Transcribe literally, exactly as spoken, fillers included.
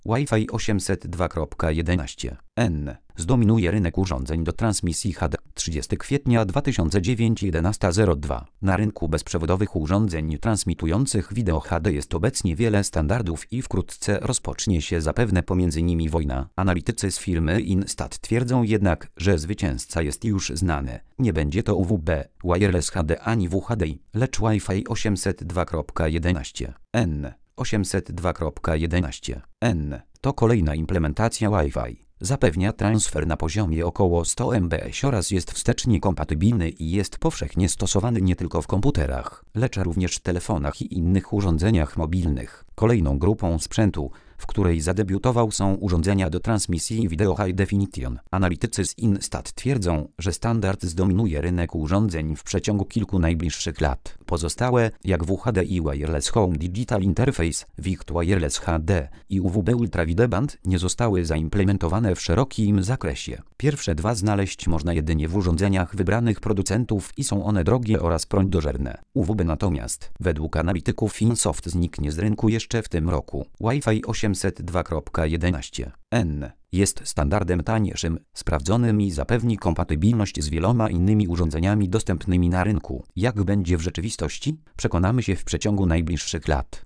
Wi-Fi osiemset dwa kropka jedenaście N zdominuje rynek urządzeń do transmisji H D. trzydziestego kwietnia dwa tysiące dziewiątego jedenastego zero dwa. Na rynku bezprzewodowych urządzeń transmitujących wideo H D jest obecnie wiele standardów i wkrótce rozpocznie się zapewne pomiędzy nimi wojna. Analitycy z firmy InStat twierdzą jednak, że zwycięzca jest już znany. Nie będzie to U W B, Wireless H D ani W H D, lecz Wi-Fi osiemset dwa kropka jedenaście N. osiemset dwa kropka jedenaście N to kolejna implementacja Wi-Fi. Zapewnia transfer na poziomie około sto megabitów oraz jest wstecznie kompatybilny i jest powszechnie stosowany nie tylko w komputerach, lecz również w telefonach i innych urządzeniach mobilnych. Kolejną grupą sprzętu, w której zadebiutował, są urządzenia do transmisji wideo High Definition. Analitycy z InStat twierdzą, że standard zdominuje rynek urządzeń w przeciągu kilku najbliższich lat. Pozostałe, jak W H D i Wireless Home Digital Interface, W I C T Wireless H D i U W B Ultra Wideband, nie zostały zaimplementowane w szerokim zakresie. Pierwsze dwa znaleźć można jedynie w urządzeniach wybranych producentów i są one drogie oraz prądożerne. U W B natomiast, według analityków InSoft, zniknie z rynku jeszcze w tym roku. Wi-Fi osiemset dwa kropka jedenaście N jest standardem tańszym, sprawdzonym i zapewni kompatybilność z wieloma innymi urządzeniami dostępnymi na rynku. Jak będzie w rzeczywistości? Przekonamy się w przeciągu najbliższych lat.